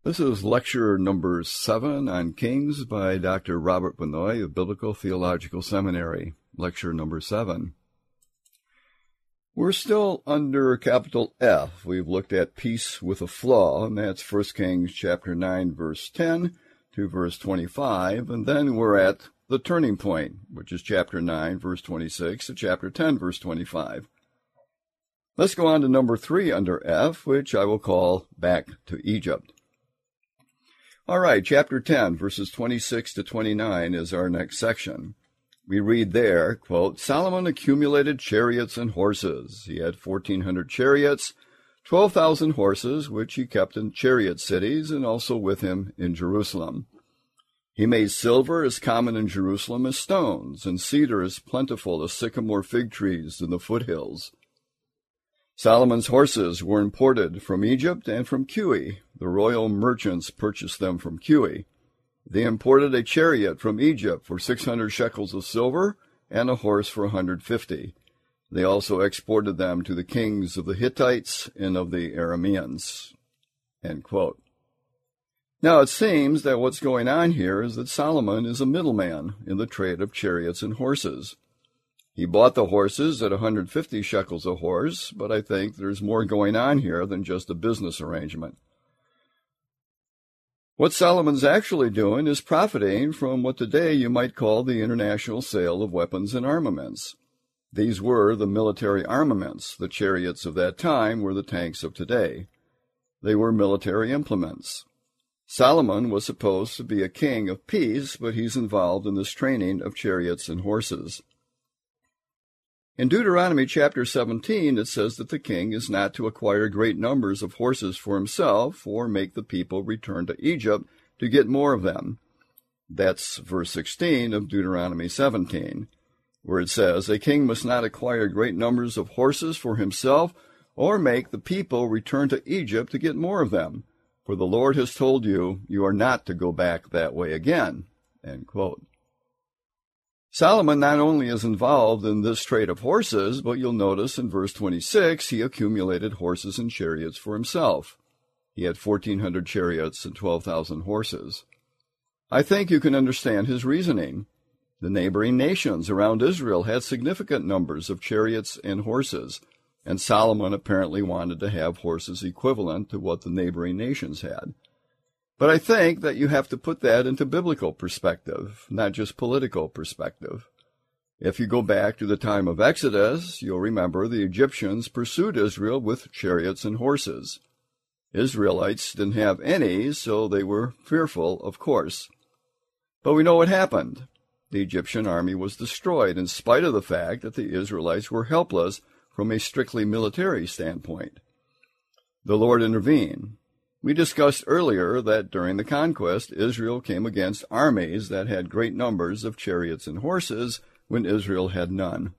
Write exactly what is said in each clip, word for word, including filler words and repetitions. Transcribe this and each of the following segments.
This is lecture number seven on Kings by Doctor Robert Benoit of Biblical Theological Seminary, lecture number seven. We're still under capital F. We've looked at peace with a flaw, and that's First Kings chapter nine, verse ten to verse twenty-five, and then we're at the turning point, which is chapter nine, verse twenty-six to chapter ten, verse twenty-five. Let's go on to number three under F, which I will call Back to Egypt. All right, chapter ten, verses twenty-six to twenty-nine is our next section. We read there, quote, Solomon accumulated chariots and horses. He had fourteen hundred chariots, twelve thousand horses, which he kept in chariot cities and also with him in Jerusalem. He made silver as common in Jerusalem as stones, and cedar as plentiful as sycamore fig trees in the foothills. Solomon's horses were imported from Egypt and from Cui. The royal merchants purchased them from Cui. They imported a chariot from Egypt for six hundred shekels of silver and a horse for one hundred fifty. They also exported them to the kings of the Hittites and of the Arameans. End quote. Now it seems that what's going on here is that Solomon is a middleman in the trade of chariots and horses. He bought the horses at one hundred fifty shekels a horse, but I think there's more going on here than just a business arrangement. What Solomon's actually doing is profiting from what today you might call the international sale of weapons and armaments. These were the military armaments. The chariots of that time were the tanks of today. They were military implements. Solomon was supposed to be a king of peace, but he's involved in this training of chariots and horses. In Deuteronomy chapter seventeen, it says that the king is not to acquire great numbers of horses for himself or make the people return to Egypt to get more of them. That's verse sixteen of Deuteronomy seventeen, where it says, A king must not acquire great numbers of horses for himself or make the people return to Egypt to get more of them, for the Lord has told you, you are not to go back that way again. End quote. Solomon not only is involved in this trade of horses, but you'll notice in verse twenty-six, he accumulated horses and chariots for himself. He had fourteen hundred chariots and twelve thousand horses. I think you can understand his reasoning. The neighboring nations around Israel had significant numbers of chariots and horses, and Solomon apparently wanted to have horses equivalent to what the neighboring nations had. But I think that you have to put that into biblical perspective, not just political perspective. If you go back to the time of Exodus, you'll remember the Egyptians pursued Israel with chariots and horses. Israelites didn't have any, so they were fearful, of course. But we know what happened. The Egyptian army was destroyed in spite of the fact that the Israelites were helpless from a strictly military standpoint. The Lord intervened. We discussed earlier that during the conquest, Israel came against armies that had great numbers of chariots and horses when Israel had none.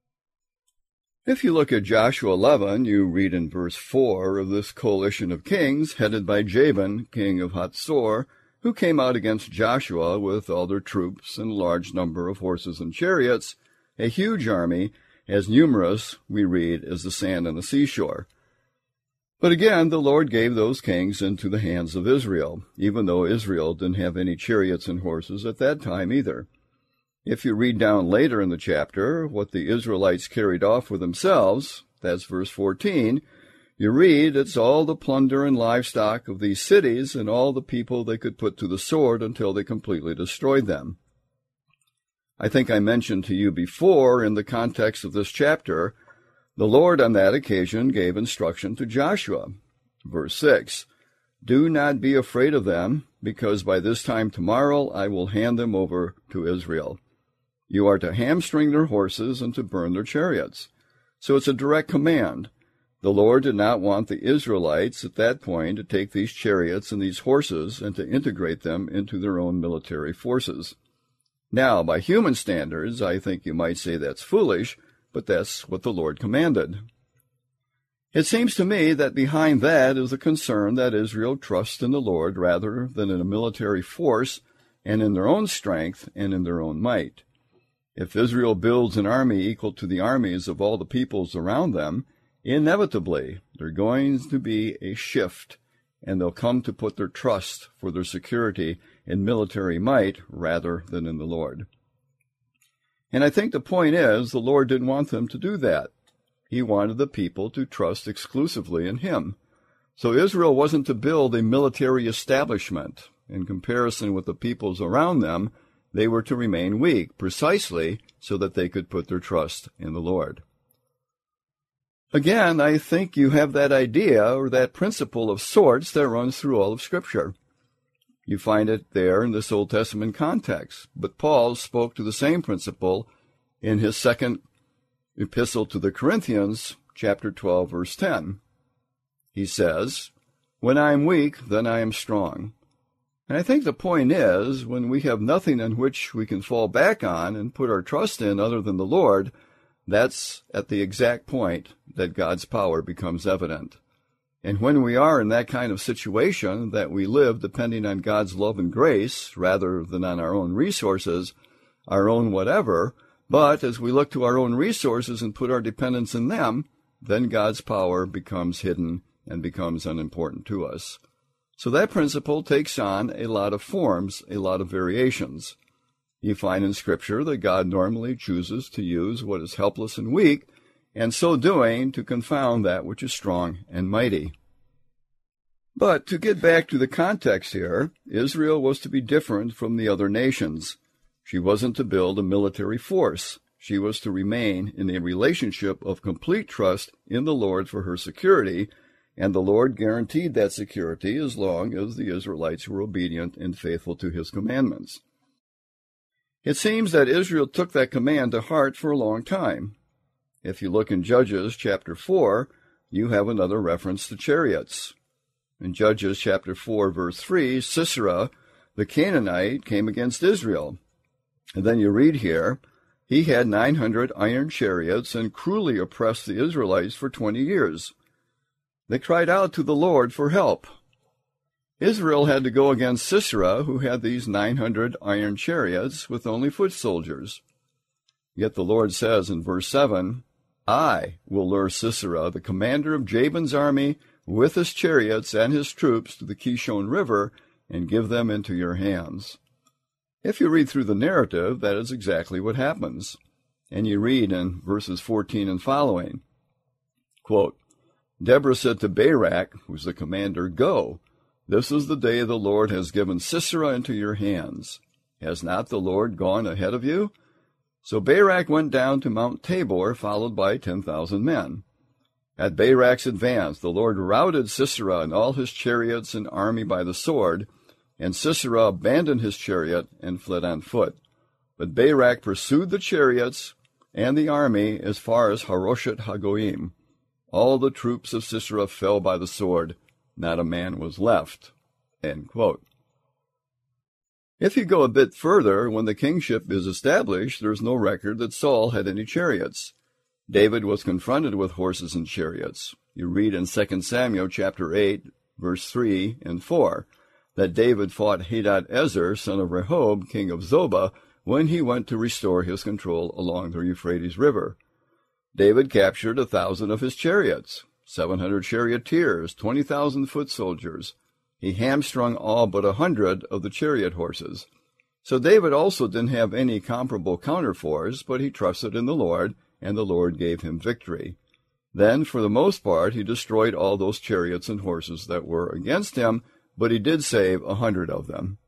If you look at Joshua eleven, you read in verse four of this coalition of kings headed by Jabin, king of Hatzor, who came out against Joshua with all their troops and a large number of horses and chariots, a huge army, as numerous, we read, as the sand on the seashore. But again, the Lord gave those kings into the hands of Israel, even though Israel didn't have any chariots and horses at that time either. If you read down later in the chapter what the Israelites carried off for themselves, that's verse fourteen, you read it's all the plunder and livestock of these cities and all the people they could put to the sword until they completely destroyed them. I think I mentioned to you before in the context of this chapter, the Lord on that occasion gave instruction to Joshua. Verse six, Do not be afraid of them, because by this time tomorrow I will hand them over to Israel. You are to hamstring their horses and to burn their chariots. So it's a direct command. The Lord did not want the Israelites at that point to take these chariots and these horses and to integrate them into their own military forces. Now, by human standards, I think you might say that's foolish, but that's what the Lord commanded. It seems to me that behind that is a concern that Israel trusts in the Lord rather than in a military force and in their own strength and in their own might. If Israel builds an army equal to the armies of all the peoples around them, inevitably there's going to be a shift and they'll come to put their trust for their security in military might rather than in the Lord. And I think the point is the Lord didn't want them to do that. He wanted the people to trust exclusively in him. So Israel wasn't to build a military establishment. In comparison with the peoples around them, they were to remain weak, precisely so that they could put their trust in the Lord. Again, I think you have that idea or that principle of sorts that runs through all of Scripture. You find it there in this Old Testament context, but Paul spoke to the same principle in his second epistle to the Corinthians, chapter twelve, verse ten. He says, "When I am weak, then I am strong." And I think the point is, when we have nothing in which we can fall back on and put our trust in other than the Lord, that's at the exact point that God's power becomes evident. And when we are in that kind of situation, that we live depending on God's love and grace rather than on our own resources, our own whatever, but as we look to our own resources and put our dependence in them, then God's power becomes hidden and becomes unimportant to us. So that principle takes on a lot of forms, a lot of variations. You find in Scripture that God normally chooses to use what is helpless and weak, and so doing to confound that which is strong and mighty. But to get back to the context here, Israel was to be different from the other nations. She wasn't to build a military force. She was to remain in a relationship of complete trust in the Lord for her security, and the Lord guaranteed that security as long as the Israelites were obedient and faithful to his commandments. It seems that Israel took that command to heart for a long time. If you look in Judges chapter four, you have another reference to chariots. In Judges chapter four, verse three, Sisera, the Canaanite, came against Israel. And then you read here, he had nine hundred iron chariots and cruelly oppressed the Israelites for twenty years. They cried out to the Lord for help. Israel had to go against Sisera, who had these nine hundred iron chariots with only foot soldiers. Yet the Lord says in verse seven, I will lure Sisera, the commander of Jabin's army, with his chariots and his troops to the Kishon River, and give them into your hands. If you read through the narrative, that is exactly what happens. And you read in verses fourteen and following, quote, Deborah said to Barak, who's the commander, Go, this is the day the Lord has given Sisera into your hands. Has not the Lord gone ahead of you? So Barak went down to Mount Tabor, followed by ten thousand men. At Barak's advance, the Lord routed Sisera and all his chariots and army by the sword, and Sisera abandoned his chariot and fled on foot. But Barak pursued the chariots and the army as far as Haroshet Hagoyim. All the troops of Sisera fell by the sword. Not a man was left. End quote. If you go a bit further, when the kingship is established, there is no record that Saul had any chariots. David was confronted with horses and chariots. You read in Second Samuel chapter eight, verse three and four, that David fought Hadad-ezer, son of Rehob, king of Zobah, when he went to restore his control along the Euphrates River. David captured a thousand of his chariots, seven hundred charioteers, twenty thousand foot soldiers. He hamstrung all but a hundred of the chariot horses. So David also didn't have any comparable counterforce, but he trusted in the Lord, and the Lord gave him victory. Then, for the most part, he destroyed all those chariots and horses that were against him, but he did save a hundred of them.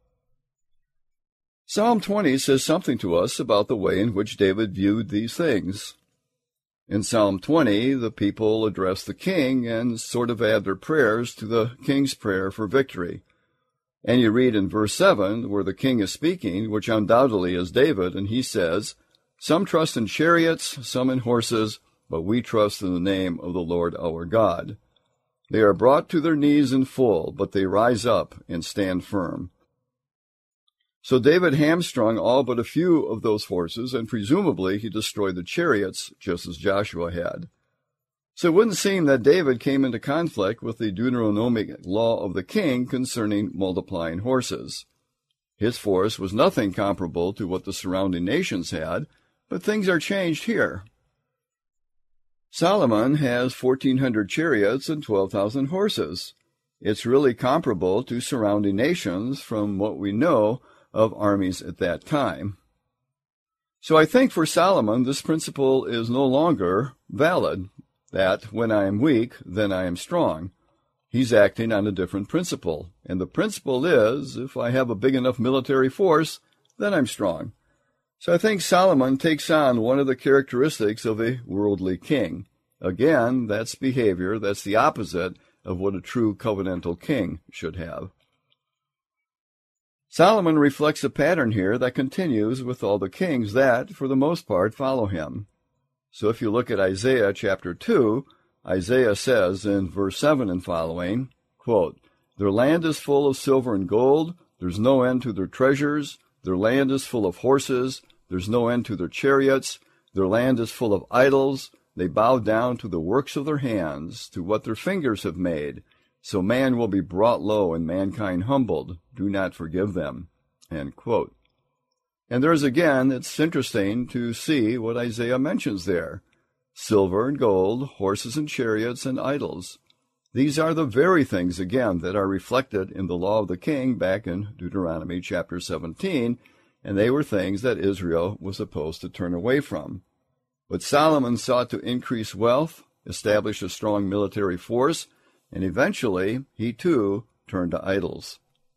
Psalm twenty says something to us about the way in which David viewed these things. In Psalm twenty, the people address the king and sort of add their prayers to the king's prayer for victory. And you read in verse seven, where the king is speaking, which undoubtedly is David, and he says, Some trust in chariots, some in horses, but we trust in the name of the Lord our God. They are brought to their knees in full, but they rise up and stand firm. So David hamstrung all but a few of those horses, and presumably he destroyed the chariots, just as Joshua had. So it wouldn't seem that David came into conflict with the Deuteronomic law of the king concerning multiplying horses. His force was nothing comparable to what the surrounding nations had, but things are changed here. Solomon has fourteen hundred chariots and twelve thousand horses. It's really comparable to surrounding nations from what we know of armies at that time. So I think for Solomon, this principle is no longer valid, that when I am weak, then I am strong. He's acting on a different principle, and the principle is, if I have a big enough military force, then I'm strong. So I think Solomon takes on one of the characteristics of a worldly king. Again, that's behavior that's the opposite of what a true covenantal king should have. Solomon reflects a pattern here that continues with all the kings that, for the most part, follow him. So if you look at Isaiah chapter two, Isaiah says in verse seven and following, quote, "Their land is full of silver and gold, there's no end to their treasures, their land is full of horses, there's no end to their chariots, their land is full of idols, they bow down to the works of their hands, to what their fingers have made. So man will be brought low and mankind humbled. Do not forgive them." End quote. And there's again, it's interesting to see what Isaiah mentions there. Silver and gold, horses and chariots, and idols. These are the very things, again, that are reflected in the law of the king back in Deuteronomy chapter seventeen, and they were things that Israel was supposed to turn away from. But Solomon sought to increase wealth, establish a strong military force, and eventually, he too turned to idols.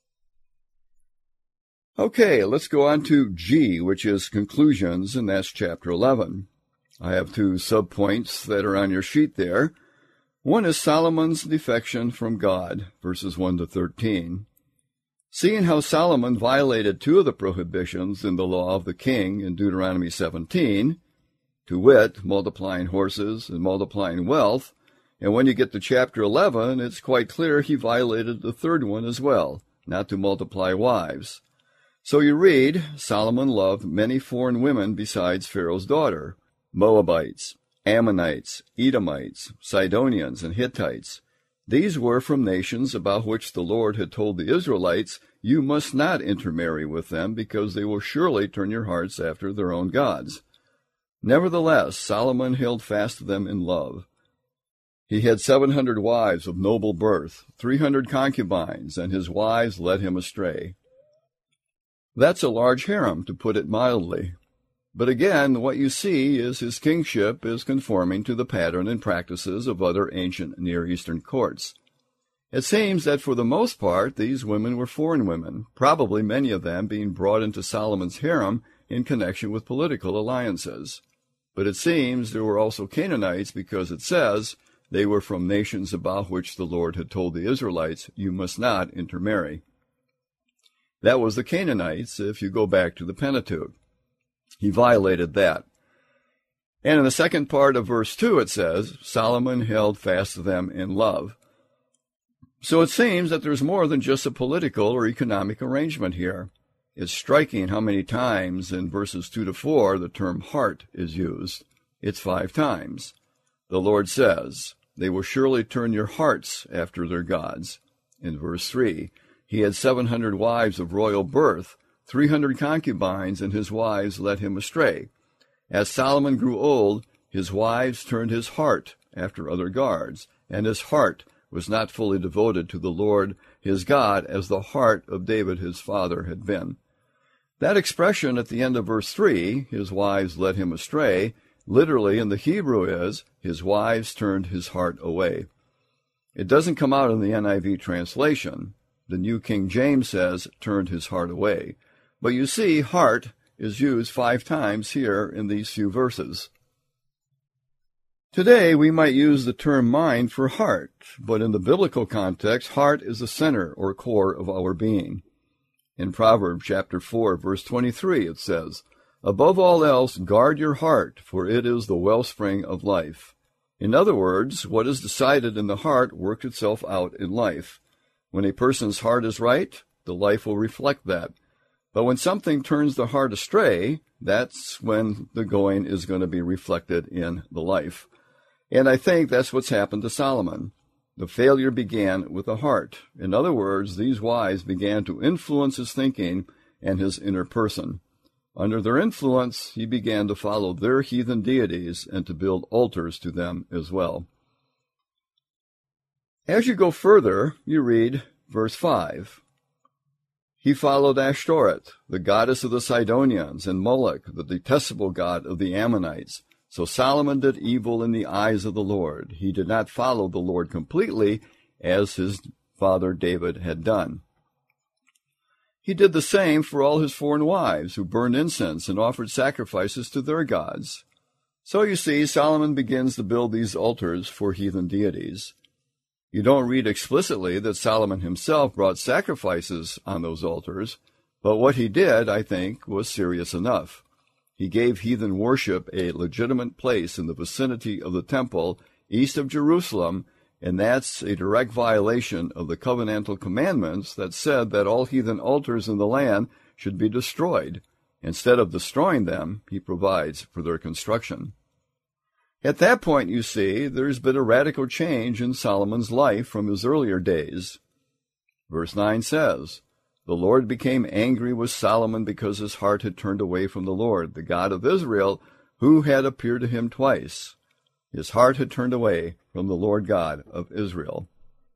Okay, let's go on to G, which is conclusions, and that's chapter eleven. I have two subpoints that are on your sheet there. One is Solomon's defection from God, verses one to thirteen. Seeing how Solomon violated two of the prohibitions in the law of the king in Deuteronomy seventeen, to wit, multiplying horses and multiplying wealth, and when you get to chapter eleven, it's quite clear he violated the third one as well, not to multiply wives. So you read, Solomon loved many foreign women besides Pharaoh's daughter, Moabites, Ammonites, Edomites, Sidonians, and Hittites. These were from nations about which the Lord had told the Israelites, "You must not intermarry with them, because they will surely turn your hearts after their own gods." Nevertheless, Solomon held fast to them in love. He had seven hundred wives of noble birth, three hundred concubines, and his wives led him astray. That's a large harem, to put it mildly. But again, what you see is his kingship is conforming to the pattern and practices of other ancient Near Eastern courts. It seems that for the most part, these women were foreign women, probably many of them being brought into Solomon's harem in connection with political alliances. But it seems there were also Canaanites, because it says they were from nations about which the Lord had told the Israelites, "You must not intermarry." That was the Canaanites, if you go back to the Pentateuch. He violated that. And in the second part of verse two it says, Solomon held fast to them in love. So it seems that there's more than just a political or economic arrangement here. It's striking how many times in verses two to four the term heart is used. It's five times. The Lord says, "They will surely turn your hearts after their gods." In verse three, he had seven hundred wives of royal birth, three hundred concubines, and his wives led him astray. As Solomon grew old, his wives turned his heart after other gods, and his heart was not fully devoted to the Lord his God as the heart of David his father had been. That expression at the end of verse three, his wives led him astray, literally in the Hebrew is, his wives turned his heart away. It doesn't come out in the N I V translation. The New King James says, turned his heart away. But you see, heart is used five times here in these few verses. Today, we might use the term mind for heart, but in the biblical context, heart is the center or core of our being. In Proverbs chapter four, verse twenty-three, it says, "Above all else, guard your heart, for it is the wellspring of life." In other words, what is decided in the heart works itself out in life. When a person's heart is right, the life will reflect that. But when something turns the heart astray, that's when the going is going to be reflected in the life. And I think that's what's happened to Solomon. The failure began with the heart. In other words, these wives began to influence his thinking and his inner person. Under their influence, he began to follow their heathen deities and to build altars to them as well. As you go further, you read verse five. He followed Ashtoreth, the goddess of the Sidonians, and Moloch, the detestable god of the Ammonites. So Solomon did evil in the eyes of the Lord. He did not follow the Lord completely, as his father David had done. He did the same for all his foreign wives, who burned incense and offered sacrifices to their gods. So you see, Solomon begins to build these altars for heathen deities. You don't read explicitly that Solomon himself brought sacrifices on those altars, but what he did, I think, was serious enough. He gave heathen worship a legitimate place in the vicinity of the temple east of Jerusalem, and that's a direct violation of the covenantal commandments that said that all heathen altars in the land should be destroyed. Instead of destroying them, he provides for their construction. At that point, you see, there's been a radical change in Solomon's life from his earlier days. Verse nine says, "The Lord became angry with Solomon because his heart had turned away from the Lord, the God of Israel, who had appeared to him twice." His heart had turned away from the Lord God of Israel.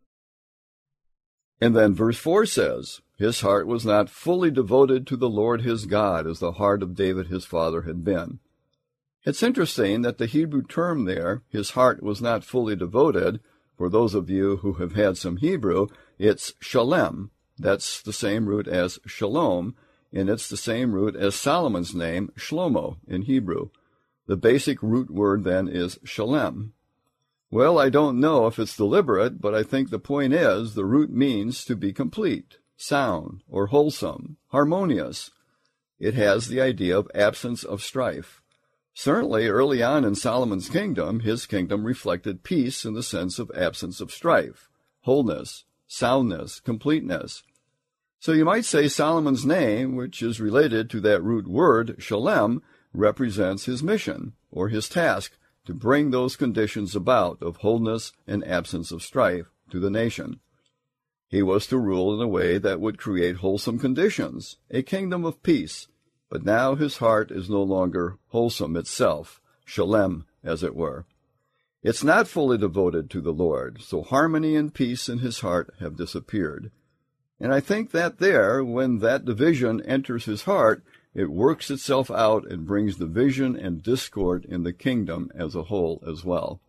And then verse four says, "His heart was not fully devoted to the Lord his God, as the heart of David his father had been." It's interesting that the Hebrew term there, his heart was not fully devoted, for those of you who have had some Hebrew, it's shalem. That's the same root as shalom, and it's the same root as Solomon's name, Shlomo, in Hebrew. The basic root word then is shalem. Well, I don't know if it's deliberate, but I think the point is the root means to be complete, sound, or wholesome, harmonious. It has the idea of absence of strife. Certainly, early on in Solomon's kingdom, his kingdom reflected peace in the sense of absence of strife, wholeness, soundness, completeness. So you might say Solomon's name, which is related to that root word, shalem, represents his mission, or his task, to bring those conditions about of wholeness and absence of strife to the nation. He was to rule in a way that would create wholesome conditions, a kingdom of peace. But now his heart is no longer wholesome itself, shalem, as it were. It's not fully devoted to the Lord, so harmony and peace in his heart have disappeared. And I think that there, when that division enters his heart, it works itself out and brings division and discord in the kingdom as a whole as well.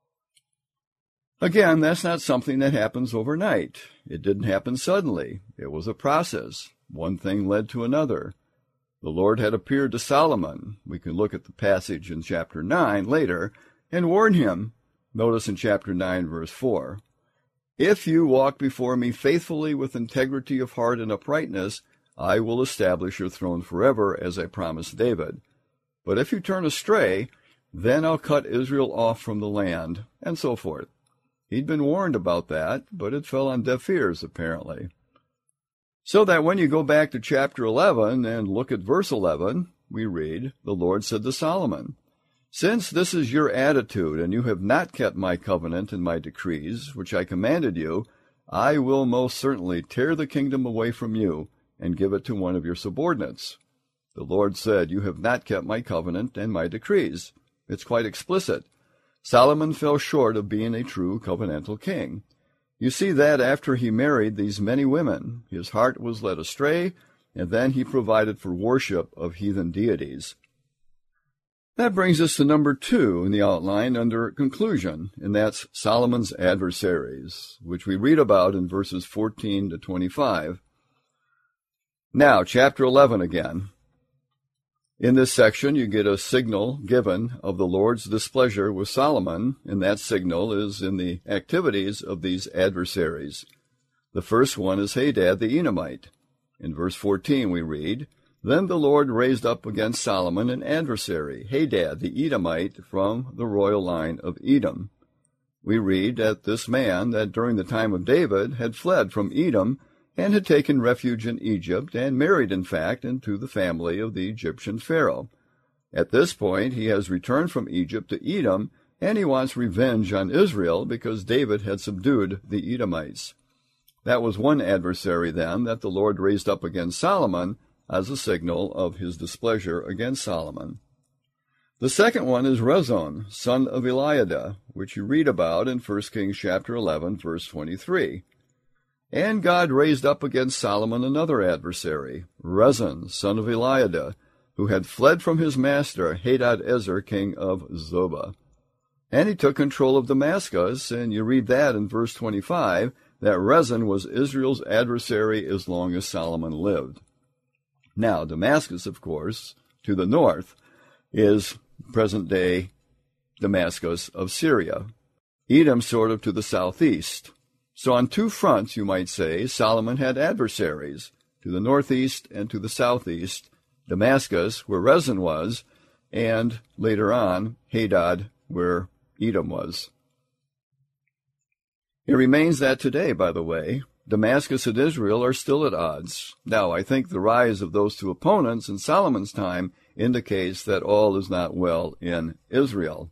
Again, that's not something that happens overnight. It didn't happen suddenly. It was a process. One thing led to another. The Lord had appeared to Solomon. We can look at the passage in chapter nine later and warn him. Notice in chapter nine, verse four, "If you walk before me faithfully with integrity of heart and uprightness, I will establish your throne forever, as I promised David. But if you turn astray, then I'll cut Israel off from the land," and so forth. He'd been warned about that, but it fell on deaf ears, apparently. So that when you go back to chapter eleven and look at verse eleven, we read, "The Lord said to Solomon, Since this is your attitude, and you have not kept my covenant and my decrees, which I commanded you, I will most certainly tear the kingdom away from you and give it to one of your subordinates." The Lord said, "You have not kept my covenant and my decrees." It's quite explicit. Solomon fell short of being a true covenantal king. You see that after he married these many women, his heart was led astray, and then he provided for worship of heathen deities. That brings us to number two in the outline under conclusion, and that's Solomon's adversaries, which we read about in verses fourteen to twenty-five. Now, chapter eleven again. In this section, you get a signal given of the Lord's displeasure with Solomon, and that signal is in the activities of these adversaries. The first one is Hadad the Edomite. In verse fourteen we read, "Then the Lord raised up against Solomon an adversary, Hadad the Edomite, from the royal line of Edom." We read that this man, that during the time of David, had fled from Edom and had taken refuge in Egypt, and married, in fact, into the family of the Egyptian Pharaoh. At this point, he has returned from Egypt to Edom, and he wants revenge on Israel because David had subdued the Edomites. That was one adversary, then, that the Lord raised up against Solomon as a signal of his displeasure against Solomon. The second one is Rezon, son of Eliada, which you read about in First Kings chapter eleven, verse twenty-three. And God raised up against Solomon another adversary, Rezon, son of Eliada, who had fled from his master, Hadad-ezer, king of Zobah. And he took control of Damascus, and you read that in verse twenty-five, that Rezon was Israel's adversary as long as Solomon lived. Now, Damascus, of course, to the north, is present-day Damascus of Syria. Edom sort of to the southeast. So on two fronts, you might say, Solomon had adversaries, to the northeast and to the southeast, Damascus, where Rezon was, and later on, Hadad, where Edom was. It remains that today, by the way, Damascus and Israel are still at odds. Now, I think the rise of those two opponents in Solomon's time indicates that all is not well in Israel.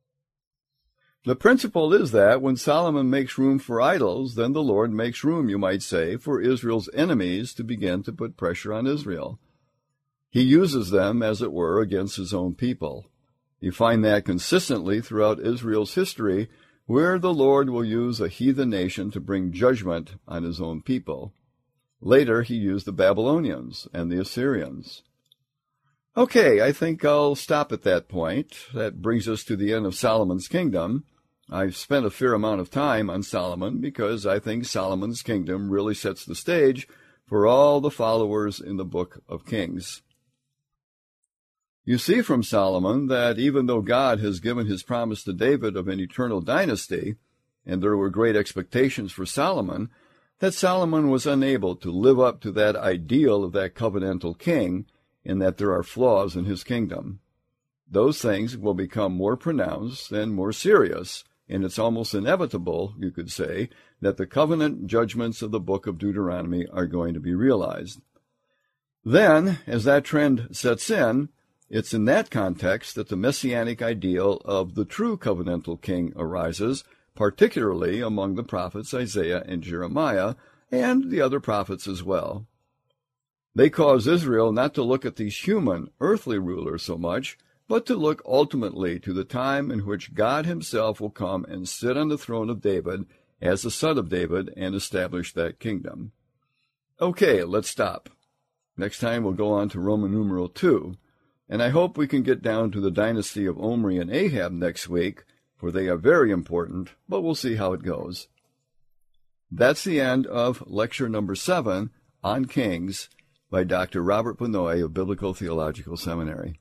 The principle is that when Solomon makes room for idols, then the Lord makes room, you might say, for Israel's enemies to begin to put pressure on Israel. He uses them, as it were, against his own people. You find that consistently throughout Israel's history, where the Lord will use a heathen nation to bring judgment on his own people. Later, he used the Babylonians and the Assyrians. Okay, I think I'll stop at that point. That brings us to the end of Solomon's kingdom. I've spent a fair amount of time on Solomon because I think Solomon's kingdom really sets the stage for all the followers in the book of Kings. You see from Solomon that even though God has given his promise to David of an eternal dynasty, and there were great expectations for Solomon, that Solomon was unable to live up to that ideal of that covenantal king, and that there are flaws in his kingdom. Those things will become more pronounced and more serious, and it's almost inevitable, you could say, that the covenant judgments of the book of Deuteronomy are going to be realized. Then, as that trend sets in, it's in that context that the messianic ideal of the true covenantal king arises, particularly among the prophets Isaiah and Jeremiah, and the other prophets as well. They cause Israel not to look at these human, earthly rulers so much, but to look ultimately to the time in which God himself will come and sit on the throne of David as the son of David and establish that kingdom. Okay, let's stop. Next time we'll go on to Roman numeral two, and I hope we can get down to the dynasty of Omri and Ahab next week, for they are very important, but we'll see how it goes. That's the end of lecture number seven on Kings by Doctor Robert Benoit of Biblical Theological Seminary.